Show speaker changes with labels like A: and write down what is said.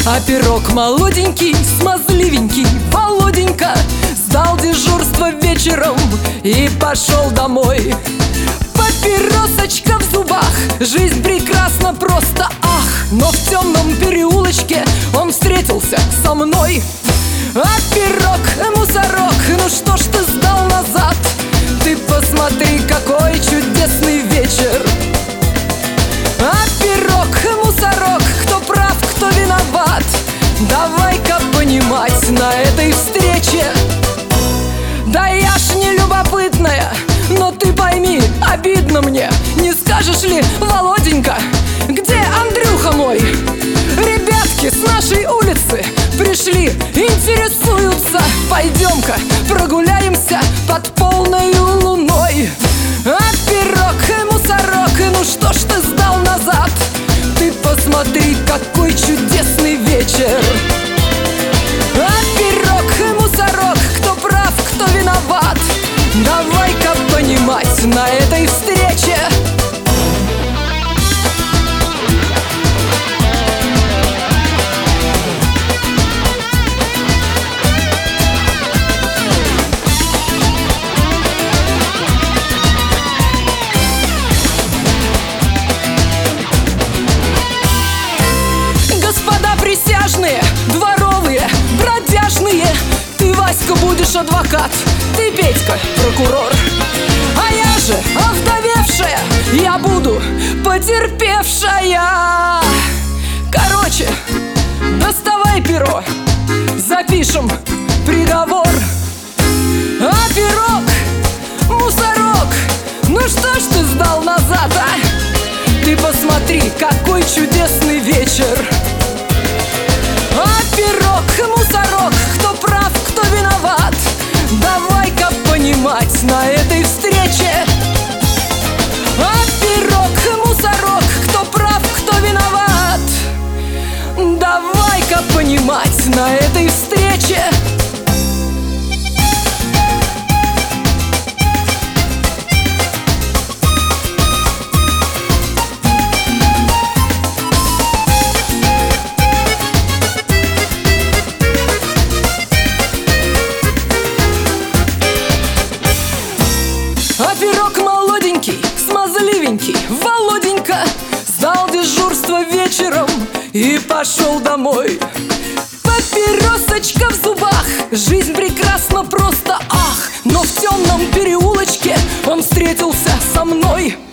A: А пирог молоденький, смазливенький Володенька сдал дежурство вечером и пошел домой. Папиросочка в зубах, жизнь прекрасна просто, ах! Но в темном переулочке он встретился со мной. А пирог, мусорок, ну что ж ты сдал назад? Ты посмотри, какой чудесный вечер. А пирог, мусорок, кто прав, кто виноват? Давай-ка понимать на этой встрече. Да я ж не любопытная, но ты пойми, обидно мне. Не скажешь ли, Володенька, где Андрюха мой? Ребятки с нашей улицы пришли, интересуются. Пойдем-ка прогуляемся под полной луной. А пирог, мусорок, ну что ж ты сдал назад? Ты посмотри, какой чудесный вечер. А пирог, мусорок, кто прав, кто виноват? Давай-ка понимать на этой встрече. Присяжные, дворовые, бродяжные, ты, Васька, будешь адвокат, ты, Петька, прокурор. А я же овдовевшая, я буду потерпевшая. Короче, доставай перо, запишем приговор. А пирог, мусорок, ну что ж ты сдал назад, а? Ты посмотри, какой чудесный вечер. А пирог, мусорок, кто прав, кто виноват? Давай-ка понимать на этой встрече. А пирог, мусорок, кто прав, кто виноват? Давай-ка понимать на этой встрече. А пирог молоденький, смазливенький Володенька сдал дежурство вечером и пошел домой. Папиросочка в зубах, жизнь прекрасна просто, ах! Но в темном переулочке он встретился со мной.